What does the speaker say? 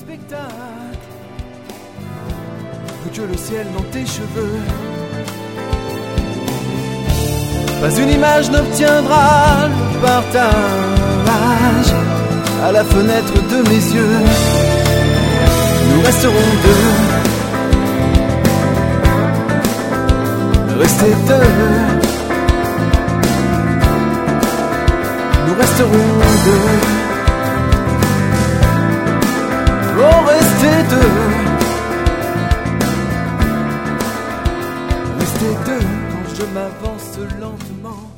spectacle, que le ciel dans tes cheveux. Pas une image n'obtiendra le partage à la fenêtre de mes yeux. Nous resterons deux, rester deux. Nous resterons deux, oh rester deux. Rester deux quand je m'avance lentement.